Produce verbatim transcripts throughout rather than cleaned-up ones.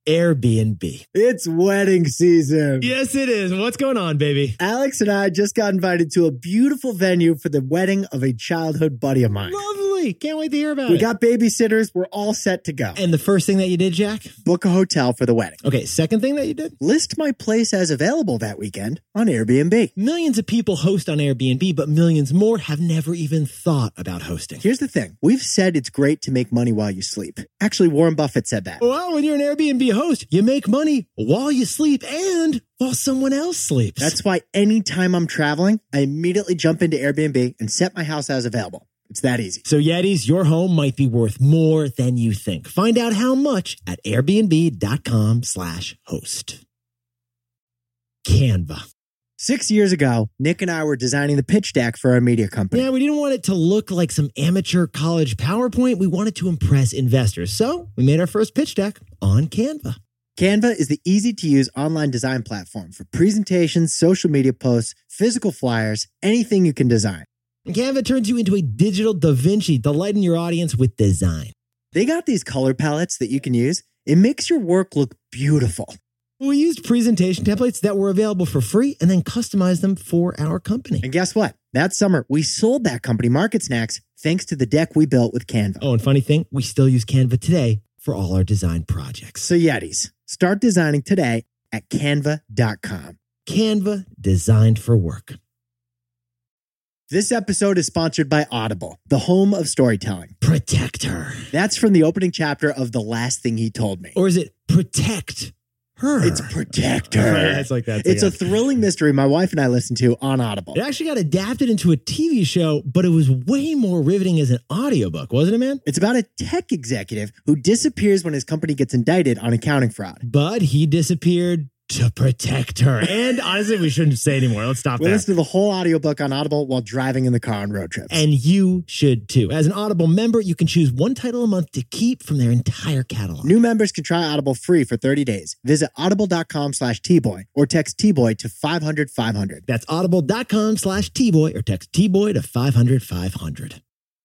Airbnb. It's wedding season. Yes, it is. What's going on, baby? Alex and I just got invited to a beautiful venue for the wedding of a childhood buddy of mine. Lovely. Can't wait to hear about we it. We got babysitters. We're all set to go. And the first thing that you did, Jack? Book a hotel for the wedding. Okay, second thing that you did? List my place as available that weekend on Airbnb. Millions of people host on Airbnb, but millions more have never even thought about hosting. Here's the thing. We've said it's great to make money while you sleep. Actually, Warren Buffett said that. Well, when you're an Airbnb host, you make money while you sleep and while someone else sleeps. That's why anytime I'm traveling, I immediately jump into Airbnb and set my house as available. It's that easy. So Yetis, your home might be worth more than you think. Find out how much at airbnb.com slash host. Canva. Six years ago, Nick and I were designing the pitch deck for our media company. Yeah, we didn't want it to look like some amateur college PowerPoint. We wanted to impress investors. So we made our first pitch deck on Canva. Canva is the easy-to-use online design platform for presentations, social media posts, physical flyers, anything you can design. Canva turns you into a digital Da Vinci, delighting your audience with design. They got these color palettes that you can use. It makes your work look beautiful. We used presentation templates that were available for free and then customized them for our company. And guess what? That summer, we sold that company Market Snacks thanks to the deck we built with Canva. Oh, and funny thing, we still use Canva today for all our design projects. So Yetis, start designing today at canva dot com. Canva, designed for work. This episode is sponsored by Audible, the home of storytelling. Protect her. That's from the opening chapter of The Last Thing He Told Me. Or is it protect her? It's protect her. Yeah, it's like that. It's a thrilling mystery my wife and I listened to on Audible. It actually got adapted into a T V show, but it was way more riveting as an audiobook, wasn't it, man? It's about a tech executive who disappears when his company gets indicted on accounting fraud. But he disappeared to protect her. And honestly, we shouldn't say anymore. Let's stop we there. Listen to the whole audiobook on Audible while driving in the car on road trips. And you should too. As an Audible member, you can choose one title a month to keep from their entire catalog. New members can try Audible free for thirty days. Visit audible.com slash T-Boy or text T-Boy to five hundred five hundred. That's audible.com slash T-Boy or text T-Boy to five hundred five hundred.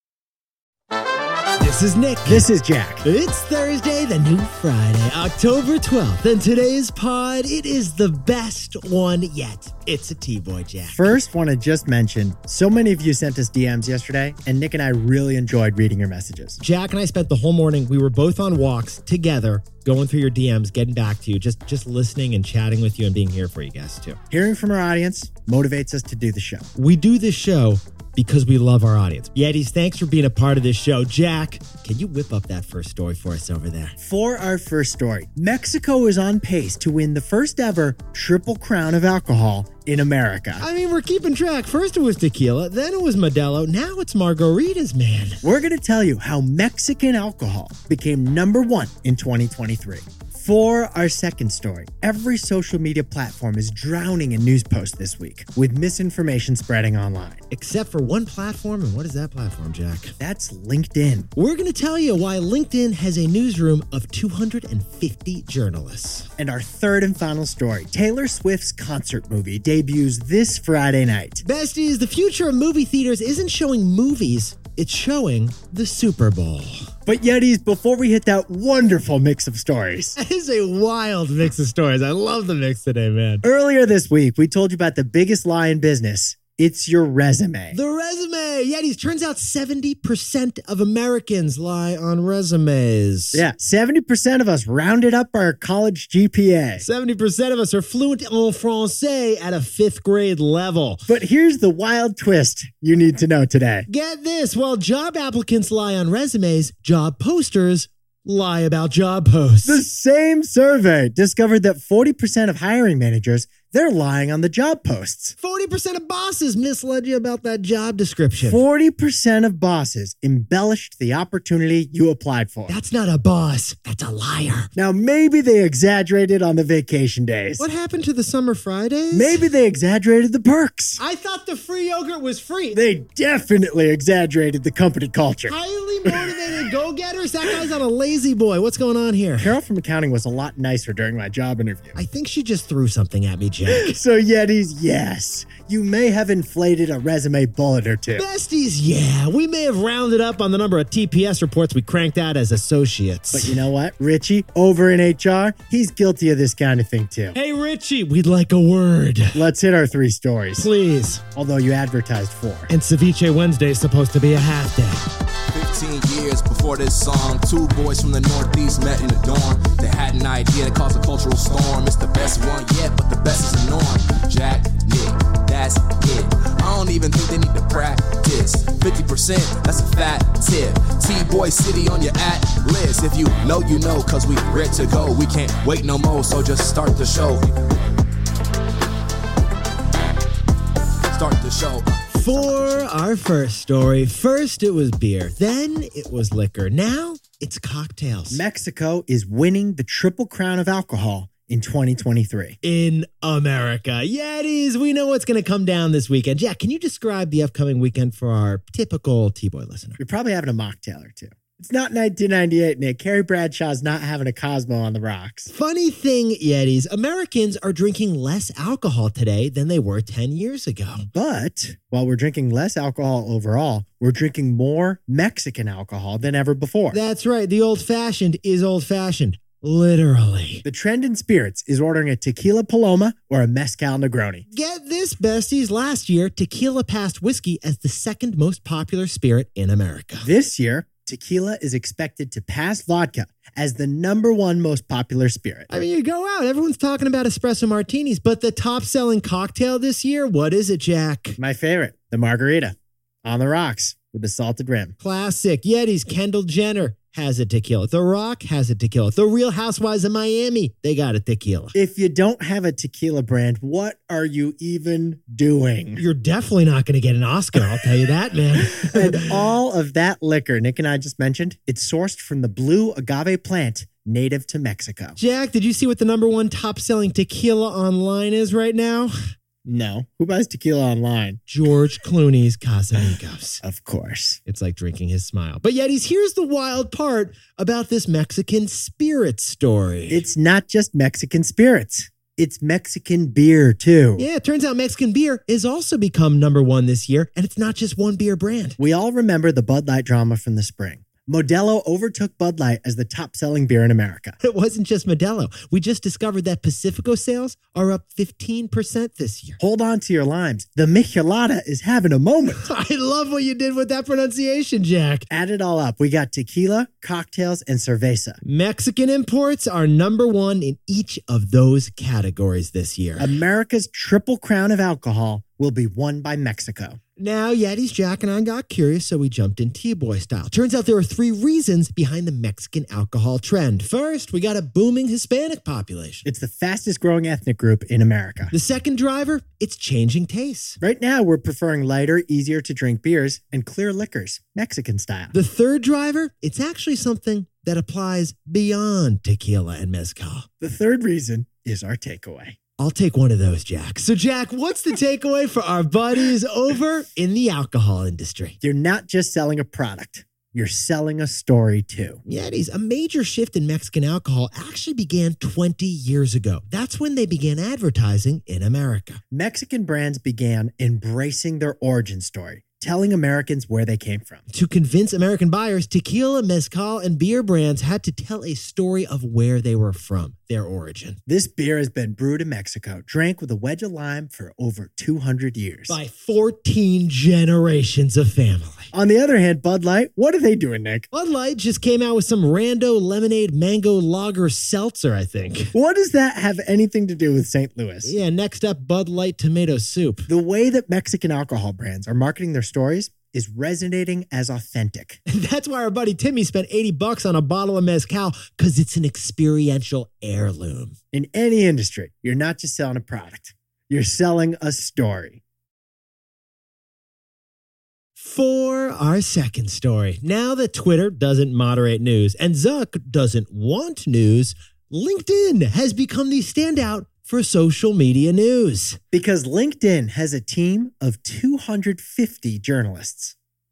This is Nick. This is Jack. It's Thursday, the new Friday, October twelfth. And today's pod, it is the best one yet. It's a T-Boy, Jack. First, want to just mention, so many of you sent us D Ms yesterday, and Nick and I really enjoyed reading your messages. Jack and I spent the whole morning, we were both on walks together, going through your D Ms, getting back to you, just, just listening and chatting with you and being here for you guys, too. Hearing from our audience motivates us to do the show. We do this show because we love our audience. Yetis, thanks for being a part of this show. Jack, can you whip up that first story for us over there? For our first story, Mexico is on pace to win the first ever Triple Crown of alcohol in America. I mean, we're keeping track. First it was tequila, then it was Modelo, now it's margaritas, man. We're going to tell you how Mexican alcohol became number one in twenty twenty-three. For our second story, every social media platform is drowning in news posts this week with misinformation spreading online. Except for one platform, and what is that platform, Jack? That's LinkedIn. We're going to tell you why LinkedIn has a newsroom of two hundred fifty journalists. And our third and final story, Taylor Swift's concert movie debuts this Friday night. Besties, the future of movie theaters isn't showing movies, it's showing the Super Bowl. But Yetis, before we hit that wonderful mix of stories. That is a wild mix of stories. I love the mix today, man. Earlier this week, we told you about the biggest lie in business. It's your resume. The resume. Yetis, turns out seventy percent of Americans lie on resumes. Yeah, seventy percent of us rounded up our college G P A. seventy percent of us are fluent en français at a fifth grade level. But here's the wild twist you need to know today. Get this. While job applicants lie on resumes, job posters lie about job posts. The same survey discovered that forty percent of hiring managers, they're lying on the job posts. forty percent of bosses misled you about that job description. forty percent of bosses embellished the opportunity you applied for. That's not a boss. That's a liar. Now, maybe they exaggerated on the vacation days. What happened to the summer Fridays? Maybe they exaggerated the perks. I thought the free yogurt was free. They definitely exaggerated the company culture. Highly motivated the go-getters? That guy's on a lazy boy. What's going on here? Carol from accounting was a lot nicer during my job interview. I think she just threw something at me, Jack. So Yetis, yes, you may have inflated a resume bullet or two. Besties, yeah. We may have rounded up on the number of T P S reports we cranked out as associates. But you know what? Richie, over in H R, he's guilty of this kind of thing too. Hey, Richie, we'd like a word. Let's hit our three stories. Please. Although you advertised four. And Ceviche Wednesday is supposed to be a half day. fifteen years before this song, two boys from the Northeast met in a dorm. They had an idea that caused a cultural storm. It's the best one yet, but the best is the norm. Jack, Nick, that's it. I don't even think they need to practice. fifty percent, that's a fat tip. T-Boy City on your at list. If you know, you know, cause we ready to go. We can't wait no more, so just start the show. Start the show. For our first story, first it was beer, then it was liquor, now it's cocktails. Mexico is winning the Triple Crown of alcohol in twenty twenty-three. In America. Yetis, we know what's going to come down this weekend. Jack, can you describe the upcoming weekend for our typical T-Boy listener? You're probably having a mocktail or two. It's not nineteen ninety-eight, Nick. Carrie Bradshaw's not having a Cosmo on the rocks. Funny thing, Yetis, Americans are drinking less alcohol today than they were ten years ago. But while we're drinking less alcohol overall, we're drinking more Mexican alcohol than ever before. That's right. The old-fashioned is old-fashioned. Literally. The trend in spirits is ordering a Tequila Paloma or a Mezcal Negroni. Get this, besties. Last year, tequila passed whiskey as the second most popular spirit in America. This year, tequila is expected to pass vodka as the number one most popular spirit. I mean, you go out, everyone's talking about espresso martinis, but the top-selling cocktail this year, what is it, Jack? My favorite, the margarita, on the rocks with the salted rim. Classic. Yeti's Kendall Jenner has a tequila. The Rock has a tequila. The Real Housewives of Miami, they got a tequila. If you don't have a tequila brand, what are you even doing? You're definitely not going to get an Oscar, I'll tell you that, man. And all of that liquor Nick and I just mentioned, it's sourced from the blue agave plant native to Mexico. Jack, did you see what the number one top-selling tequila online is right now? No. Who buys tequila online? George Clooney's Casamigos. Of course. It's like drinking his smile. But Yetis, here's the wild part about this Mexican spirit story. It's not just Mexican spirits. It's Mexican beer, too. Yeah, it turns out Mexican beer has also become number one this year, and it's not just one beer brand. We all remember the Bud Light drama from the spring. Modelo overtook Bud Light as the top-selling beer in America. It wasn't just Modelo. We just discovered that Pacifico sales are up fifteen percent this year. Hold on to your limes. The Michelada is having a moment. I love what you did with that pronunciation, Jack. Add it all up. We got tequila, cocktails, and cerveza. Mexican imports are number one in each of those categories this year. America's Triple Crown of alcohol will be won by Mexico. Now, Yetis, Jack, and I got curious, so we jumped in T-Boy style. Turns out there are three reasons behind the Mexican alcohol trend. First, we got a booming Hispanic population. It's the fastest growing ethnic group in America. The second driver, it's changing tastes. Right now, we're preferring lighter, easier to drink beers and clear liquors, Mexican style. The third driver, it's actually something that applies beyond tequila and mezcal. The third reason is our takeaway. I'll take one of those, Jack. So, Jack, what's the takeaway for our buddies over in the alcohol industry? You're not just selling a product. You're selling a story, too. Yetis, a major shift in Mexican alcohol actually began twenty years ago. That's when they began advertising in America. Mexican brands began embracing their origin story, telling Americans where they came from. To convince American buyers, tequila, mezcal, and beer brands had to tell a story of where they were from, their origin. This beer has been brewed in Mexico, drank with a wedge of lime for over two hundred years. By fourteen generations of family. On the other hand, Bud Light, what are they doing, Nick? Bud Light just came out with some rando lemonade mango lager seltzer, I think. What does that have anything to do with Saint Louis? Yeah, next up, Bud Light tomato soup. The way that Mexican alcohol brands are marketing their stories is resonating as authentic. That's why our buddy Timmy spent eighty bucks on a bottle of mezcal, because it's an experiential heirloom. In any industry, you're not just selling a product. You're selling a story. For our second story, now that Twitter doesn't moderate news and Zuck doesn't want news, LinkedIn has become the standout for social media news. Because LinkedIn has a team of two hundred fifty journalists.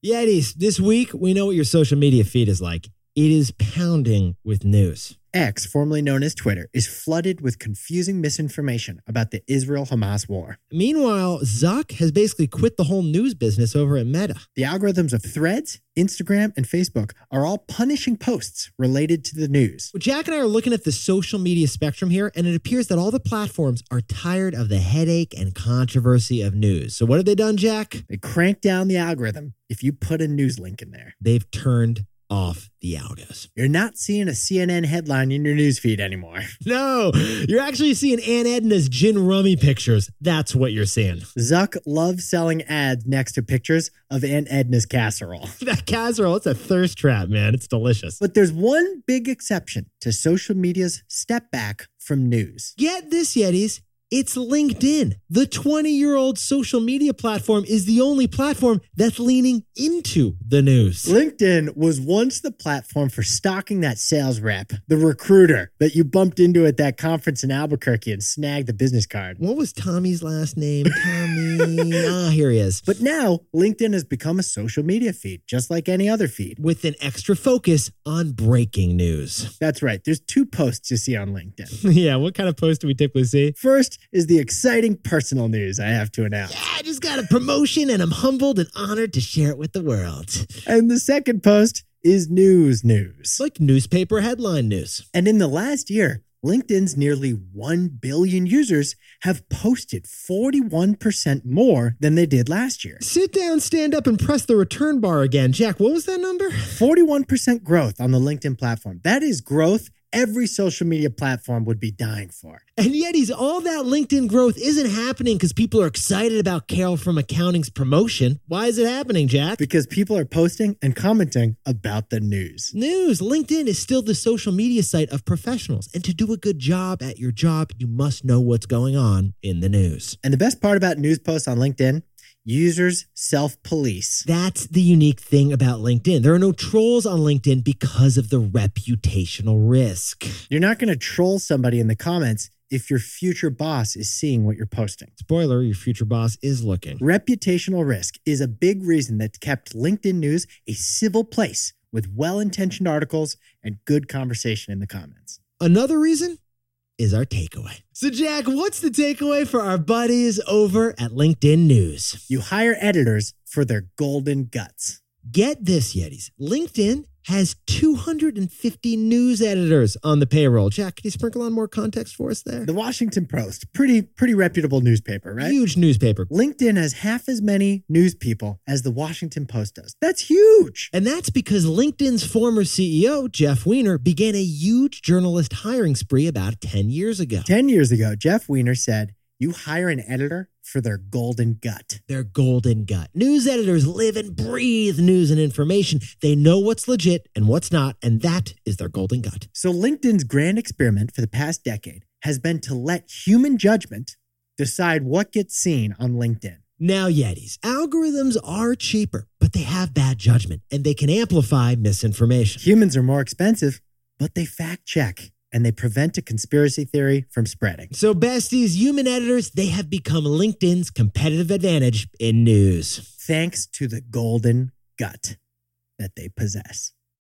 Yetis, this week, we know what your social media feed is like. It is pounding with news. X, formerly known as Twitter, is flooded with confusing misinformation about the Israel-Hamas war. Meanwhile, Zuck has basically quit the whole news business over at Meta. The algorithms of Threads, Instagram, and Facebook are all punishing posts related to the news. Well, Jack and I are looking at the social media spectrum here, and it appears that all the platforms are tired of the headache and controversy of news. So what have they done, Jack? They crank down the algorithm if you put a news link in there. They've turned off the algos. You're not seeing a C N N headline in your newsfeed anymore. No, you're actually seeing Aunt Edna's gin rummy pictures. That's what you're seeing. Zuck loves selling ads next to pictures of Aunt Edna's casserole. That casserole, it's a thirst trap, man. It's delicious. But there's one big exception to social media's step back from news. Get this, Yetis. It's LinkedIn. The twenty-year-old social media platform is the only platform that's leaning into the news. LinkedIn was once the platform for stalking that sales rep, the recruiter that you bumped into at that conference in Albuquerque and snagged the business card. What was Tommy's last name? Tommy. Ah, here he is. But now, LinkedIn has become a social media feed, just like any other feed. With an extra focus on breaking news. That's right. There's two posts you see on LinkedIn. Yeah, what kind of post do we typically see? First is the exciting personal news I have to announce. Yeah, I just got a promotion and I'm humbled and honored to share it with the world. And the second post is news news. It's like newspaper headline news. And in the last year, LinkedIn's nearly one billion users have posted forty-one percent more than they did last year. Sit down, stand up, and press the return bar again. Jack, what was that number? forty-one percent growth on the LinkedIn platform. That is growth every social media platform would be dying for. And Yetis, all that LinkedIn growth isn't happening because people are excited about Carol from Accounting's promotion. Why is it happening, Jack? Because people are posting and commenting about the news. News. LinkedIn is still the social media site of professionals. And to do a good job at your job, you must know what's going on in the news. And the best part about news posts on LinkedIn, users self-police. That's the unique thing about LinkedIn. There are no trolls on LinkedIn because of the reputational risk. You're not going to troll somebody in the comments if your future boss is seeing what you're posting. Spoiler, your future boss is looking. Reputational risk is a big reason that kept LinkedIn News a civil place with well-intentioned articles and good conversation in the comments. Another reason is our takeaway. So, Jack, what's the takeaway for our buddies over at LinkedIn News? You hire editors for their golden guts. Get this, Yetis. LinkedIn has two hundred fifty news editors on the payroll. Jack, can you sprinkle on more context for us there? The Washington Post, pretty pretty reputable newspaper, right? Huge newspaper. LinkedIn has half as many news people as the Washington Post does. That's huge. And that's because LinkedIn's former C E O, Jeff Weiner, began a huge journalist hiring spree about ten years ago. ten years ago, Jeff Weiner said, you hire an editor for their golden gut. Their golden gut. News editors live and breathe news and information. They know what's legit and what's not, and that is their golden gut. So LinkedIn's grand experiment for the past decade has been to let human judgment decide what gets seen on LinkedIn. Now, Yetis, algorithms are cheaper, but they have bad judgment, and they can amplify misinformation. Humans are more expensive, but they fact check. And they prevent a conspiracy theory from spreading. So besties, human editors, they have become LinkedIn's competitive advantage in news. Thanks to the golden gut that they possess.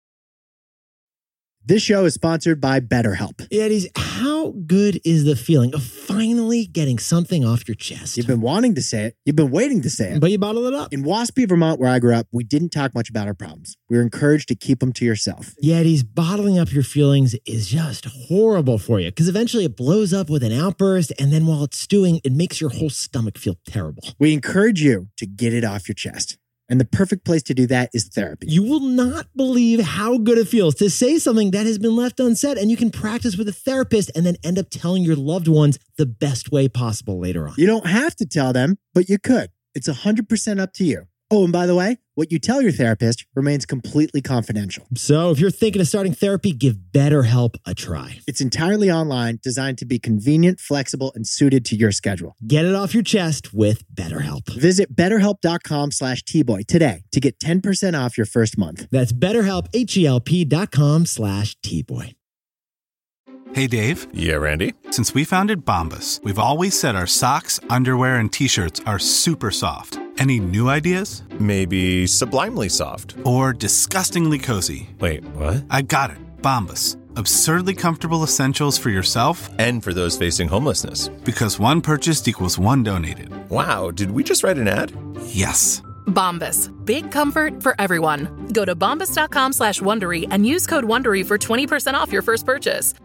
This show is sponsored by BetterHelp. Yetis, how good is the feeling of finally getting something off your chest? You've been wanting to say it. You've been waiting to say it. But you bottle it up. In Waspy, Vermont, where I grew up, we didn't talk much about our problems. We were encouraged to keep them to yourself. Yetis, bottling up your feelings is just horrible for you because eventually it blows up with an outburst, and then while it's stewing, it makes your whole stomach feel terrible. We encourage you to get it off your chest. And the perfect place to do that is therapy. You will not believe how good it feels to say something that has been left unsaid, and you can practice with a therapist and then end up telling your loved ones the best way possible later on. You don't have to tell them, but you could. It's one hundred percent up to you. Oh, and by the way, what you tell your therapist remains completely confidential. So if you're thinking of starting therapy, give BetterHelp a try. It's entirely online, designed to be convenient, flexible, and suited to your schedule. Get it off your chest with BetterHelp. Visit betterhelp.com slash T-Boy today to get ten percent off your first month. That's BetterHelp, H-E-L-P dot com slash T-Boy. Hey, Dave. Yeah, Randy? Since we founded Bombas, we've always said our socks, underwear, and T-shirts are super soft. Any new ideas? Maybe sublimely soft. Or disgustingly cozy? Wait, what? I got it. Bombas. Absurdly comfortable essentials for yourself and for those facing homelessness. Because one purchased equals one donated. Wow, did we just write an ad? Yes. Bombas. Big comfort for everyone. Go to bombas.com slash Wondery and use code Wondery for twenty percent off your first purchase.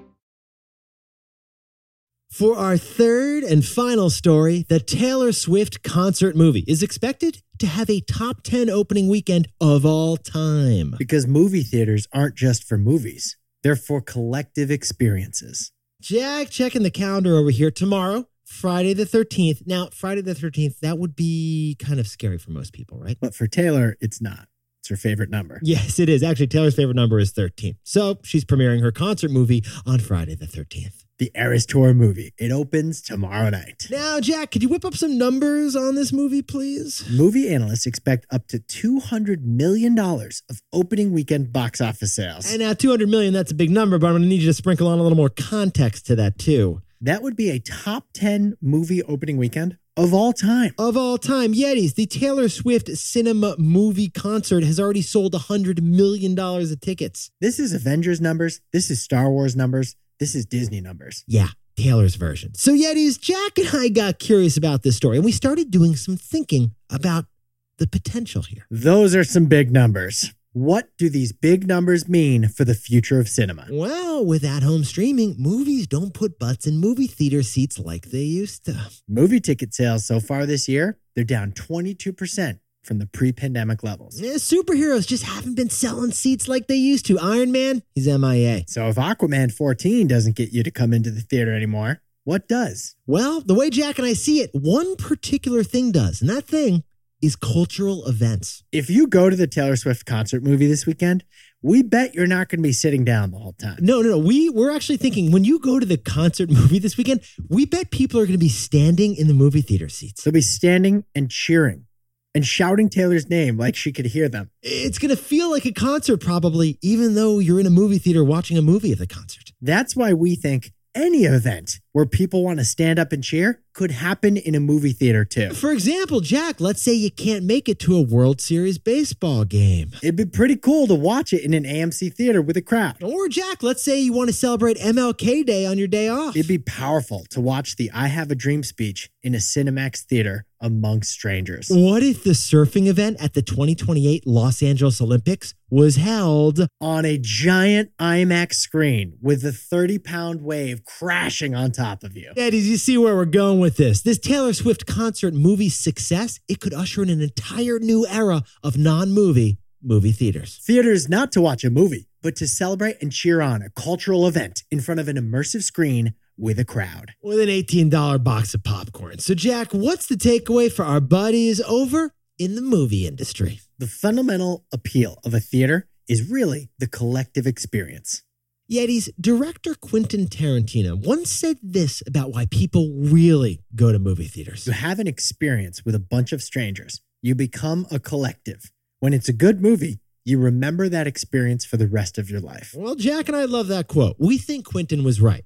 For our third and final story, the Taylor Swift concert movie is expected to have a top ten opening weekend of all time. Because movie theaters aren't just for movies. They're for collective experiences. Jack, checking the calendar over here. Tomorrow, Friday the thirteenth. Now, Friday the thirteenth, that would be kind of scary for most people, right? But for Taylor, it's not. It's her favorite number. Yes, it is. Actually, Taylor's favorite number is thirteen. So she's premiering her concert movie on Friday the thirteenth. The Eras Tour movie. It opens tomorrow night. Now, Jack, could you whip up some numbers on this movie, please? Movie analysts expect up to two hundred million dollars of opening weekend box office sales. And now two hundred million dollars, that's a big number, but I'm going to need you to sprinkle on a little more context to that, too. That would be a top ten movie opening weekend of all time. Of all time. Yetis, the Taylor Swift Cinema Movie Concert has already sold one hundred million dollars of tickets. This is Avengers numbers. This is Star Wars numbers. This is Disney numbers. Yeah, Taylor's version. So Yetis, Jack and I got curious about this story, and we started doing some thinking about the potential here. Those are some big numbers. What do these big numbers mean for the future of cinema? Well, with at-home streaming, movies don't put butts in movie theater seats like they used to. Movie ticket sales so far this year, they're down twenty-two percent from the pre-pandemic levels. Yeah, superheroes just haven't been selling seats like they used to. Iron Man, he's M I A. So if Aquaman fourteen doesn't get you to come into the theater anymore, what does? Well, the way Jack and I see it, one particular thing does, and that thing is cultural events. If you go to the Taylor Swift concert movie this weekend, we bet you're not going to be sitting down the whole time. No, no, no. We, we're actually thinking when you go to the concert movie this weekend, we bet people are going to be standing in the movie theater seats. They'll be standing and cheering and shouting Taylor's name like she could hear them. It's going to feel like a concert probably, even though you're in a movie theater watching a movie at the concert. That's why we think any event where people want to stand up and cheer could happen in a movie theater too. For example, Jack, let's say you can't make it to a World Series baseball game. It'd be pretty cool to watch it in an A M C theater with a crowd. Or Jack, let's say you want to celebrate M L K Day on your day off. It'd be powerful to watch the I Have a Dream speech in a Cinemax theater amongst strangers. What if the surfing event at the twenty twenty-eight Los Angeles Olympics was held on a giant IMAX screen with a thirty pound wave crashing on top of you? Eddie, you see where we're going with this. This Taylor Swift concert movie success, it could usher in an entire new era of non-movie movie theaters. Theaters not to watch a movie, but to celebrate and cheer on a cultural event in front of an immersive screen with a crowd. With an eighteen dollars box of popcorn. So Jack, what's the takeaway for our buddies over in the movie industry? The fundamental appeal of a theater is really the collective experience. Yetis, director Quentin Tarantino once said this about why people really go to movie theaters. You have an experience with a bunch of strangers. You become a collective. When it's a good movie, you remember that experience for the rest of your life. Well, Jack and I love that quote. We think Quentin was right,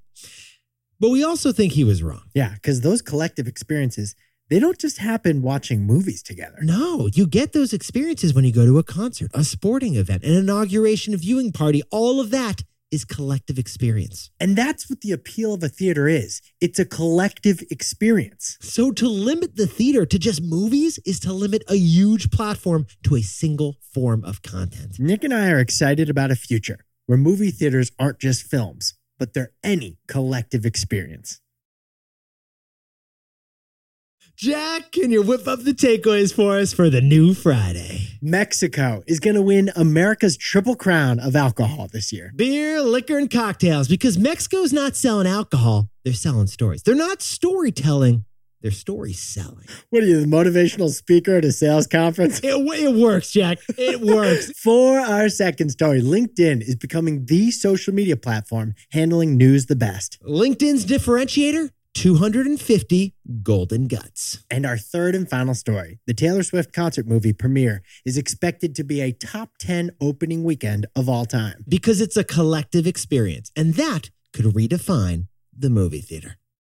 but we also think he was wrong. Yeah, because those collective experiences, they don't just happen watching movies together. No, you get those experiences when you go to a concert, a sporting event, an inauguration, a viewing party. All of that is collective experience. And that's what the appeal of a theater is. It's a collective experience. So to limit the theater to just movies is to limit a huge platform to a single form of content. Nick and I are excited about a future where movie theaters aren't just films, but they're any collective experience. Jack, can you whip up the takeaways for us for the new Friday? Mexico is going to win America's triple crown of alcohol this year. Beer, liquor, and cocktails, because Mexico's not selling alcohol. They're selling stories. They're not storytelling. They're story selling. What are you, the motivational speaker at a sales conference? It, it works, Jack. It works. For our second story, LinkedIn is becoming the social media platform handling news the best. LinkedIn's differentiator? two hundred fifty golden guts. And our third and final story, the Taylor Swift concert movie premiere is expected to be a top ten opening weekend of all time. Because it's a collective experience, and that could redefine the movie theater.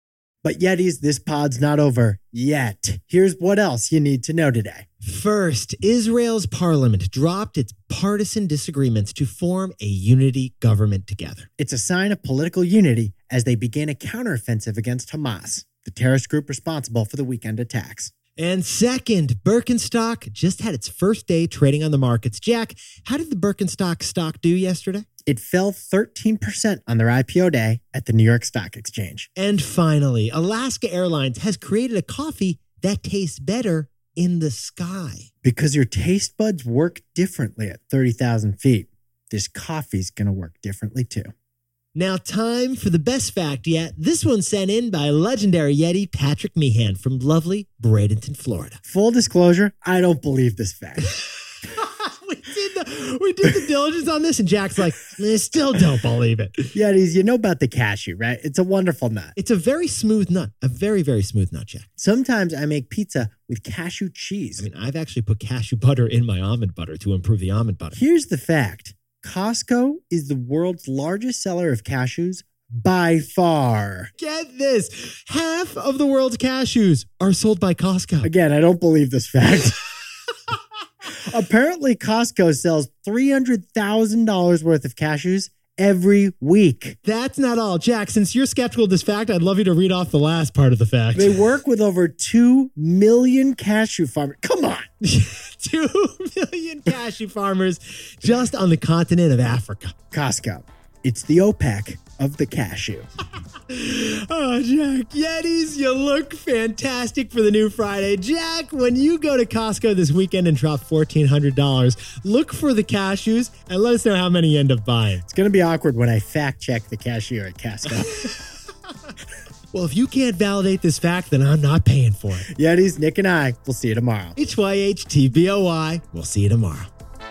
But Yetis, this pod's not over yet. Here's what else you need to know today. First, Israel's parliament dropped its partisan disagreements to form a unity government together. It's a sign of political unity as they begin a counteroffensive against Hamas, the terrorist group responsible for the weekend attacks. And second, Birkenstock just had its first day trading on the markets. Jack, how did the Birkenstock stock do yesterday? It fell thirteen percent on their I P O day at the New York Stock Exchange. And finally, Alaska Airlines has created a coffee that tastes better in the sky. Because your taste buds work differently at thirty thousand feet, this coffee's going to work differently too. Now, time for the best fact yet. This one's sent in by legendary Yeti Patrick Meehan from lovely Bradenton, Florida. Full disclosure, I don't believe this fact. we, did the, we did the diligence on this, and Jack's like, I still don't believe it. Yetis, you know about the cashew, right? It's a wonderful nut. It's a very smooth nut, a very, very smooth nut, Jack. Sometimes I make pizza with cashew cheese. I mean, I've actually put cashew butter in my almond butter to improve the almond butter. Here's the fact. Costco is the world's largest seller of cashews by far. Get this. Half of the world's cashews are sold by Costco. Again, I don't believe this fact. Apparently, Costco sells three hundred thousand dollars worth of cashews every week. That's not all. Jack, since you're skeptical of this fact, I'd love you to read off the last part of the fact. They work with over two million cashew farmers. Come on. two million cashew farmers just on the continent of Africa. Costco. It's the OPEC of the cashew. Oh, Jack, Yetis, you look fantastic for the new Friday. Jack, when you go to Costco this weekend and drop fourteen hundred dollars, look for the cashews and let us know how many you end up buying. It's going to be awkward when I fact check the cashier at Costco. Well, if you can't validate this fact, then I'm not paying for it. Yetis, Nick and I, we'll see you tomorrow. H Y H T B O Y. We'll see you tomorrow.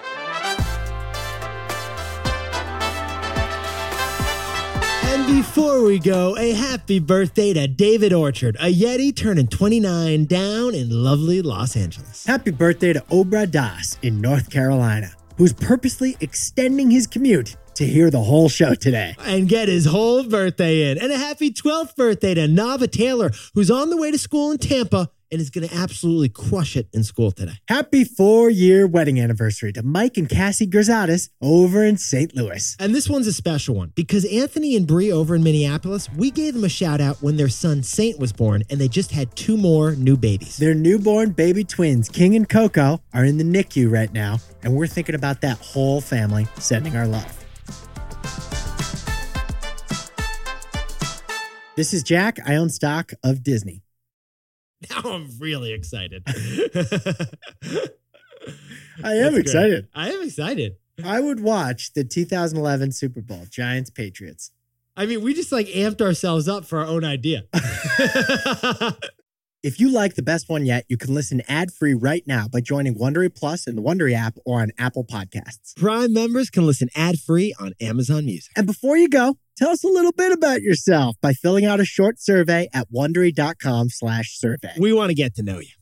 And before we go, a happy birthday to David Orchard, a Yeti turning twenty-nine down in lovely Los Angeles. Happy birthday to Obra Das in North Carolina, who's purposely extending his commute to hear the whole show today. And get his whole birthday in. And a happy twelfth birthday to Nava Taylor, who's on the way to school in Tampa and is going to absolutely crush it in school today. Happy four-year wedding anniversary to Mike and Cassie Gerzadas over in Saint Louis. And this one's a special one because Anthony and Bree over in Minneapolis, we gave them a shout out when their son Saint was born, and they just had two more new babies. Their newborn baby twins, King and Coco, are in the N I C U right now, and we're thinking about that whole family, sending our love. This is Jack. I own stock of Disney. Now I'm really excited. I am excited. I am excited. I would watch the two thousand eleven Super Bowl, Giants Patriots. I mean, we just like amped ourselves up for our own idea. If you like the best one yet, you can listen ad-free right now by joining Wondery Plus in the Wondery app or on Apple Podcasts. Prime members can listen ad-free on Amazon Music. And before you go, tell us a little bit about yourself by filling out a short survey at Wondery.com slash survey. We want to get to know you.